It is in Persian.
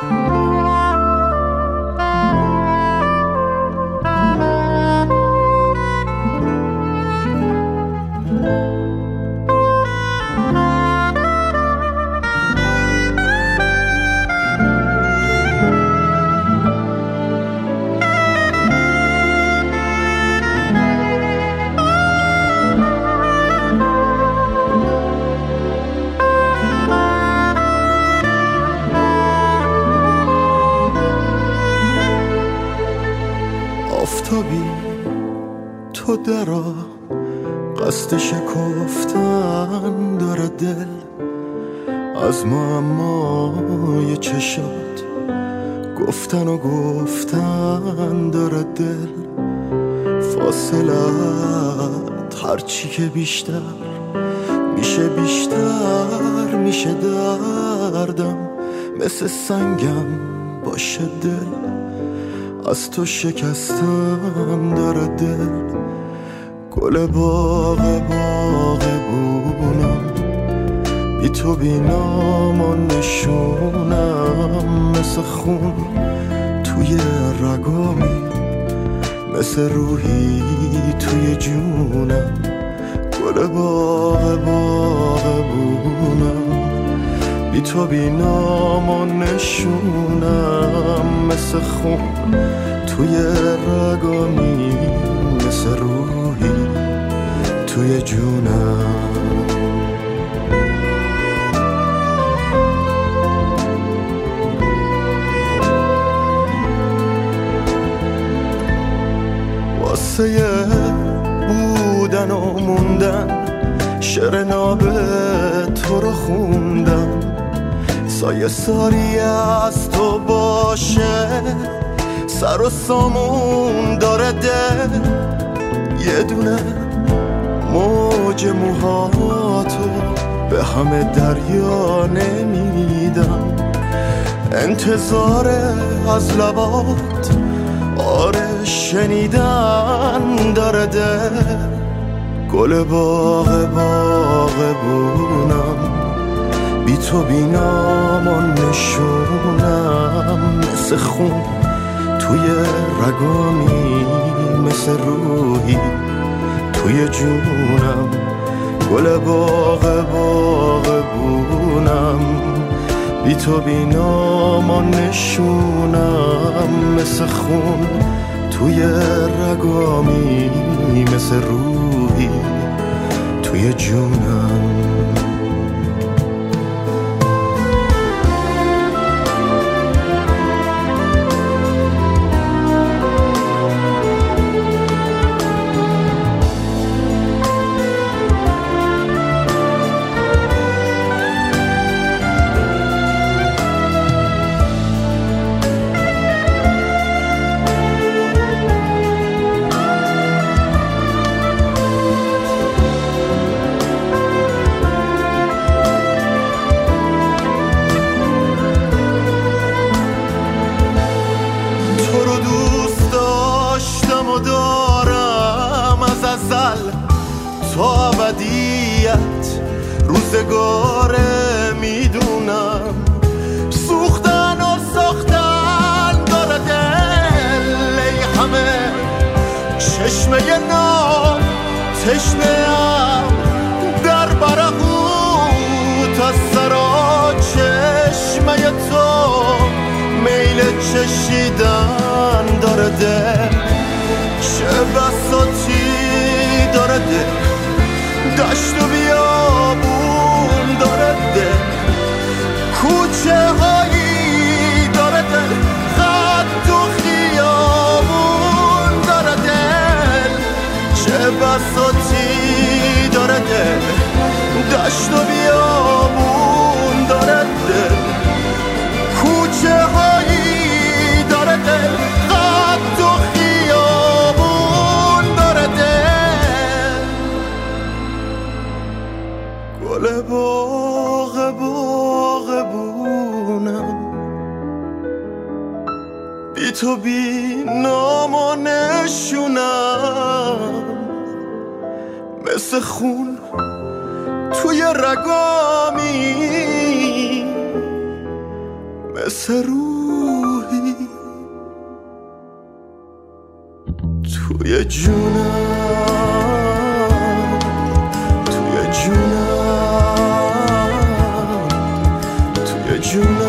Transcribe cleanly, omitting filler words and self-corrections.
آفتابی تو درا قصد شکفتن داره دل از معمای چشات گفتن و گفتن داره دل فاصلت هرچی که بیشتر میشه دردم مثل سنگم باشه دل از تو شکستم داره دل گل باغبونم بی تو بی نام و نشونم مثل خون توی رگامی مثل روحی توی جونم گل باغبونم بی تو بی نام و نشونم مثل خون توی رگامی مثل روحی توی جونم واسه بودن و موندن شعر ناب تو رو خوندم سایه ساری از تو باشه سر و سامون داره دل یه دونه موج موهاتو به همه دریا نمیدم انتظار از لبات آره شنیدن داره دل گل باغبونم بی تو بی نام و نشونم مثل خون توی رگامی مثل روحی توی جونم گل باغبونم بی تو بی نام و نشونم مثل خون توی رگامی مثل روحی توی جونم تو ابدیت روزگاره میدونم سوختن و ساختن داره دل ای همه چشمه نام تشنه‌ام در برهوت از سرا چشمه تو میل چشیدن داره دل چه بساطی داره دل دشت و بیابون داره دل کوچه هایی داره دل خط و خیابون داره دل چه بساطی داره دل دشت و بیابون داره دل کوچه هایی داره دل خط و خیابون داره دل گل باغبونم بی تو بی نام و نشونم مثل خون توی رگامی مثل روح توی جونم، توی جونم، توی جونم.